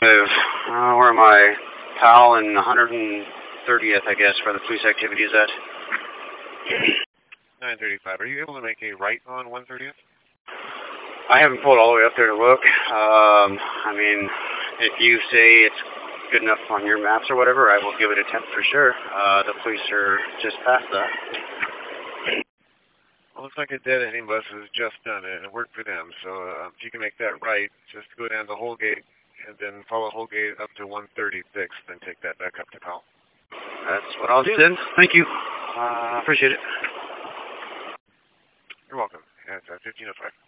Where am I? Powell and 130th, I guess, where the police activity is at. 935. Are you able to make a right on 130th? I haven't pulled all the way up there to look. I mean, if you say it's good enough on your maps or whatever, I will give it a 10 for sure. The police are just past that. Well, looks like a dead-ending bus has just done it, and it worked for them. So if you can make that right, just go down the Holgate and then follow Holgate up to 136, then take that back up to Powell. That's what I'll do then. Thank you. Appreciate it. You're welcome. That's 1505.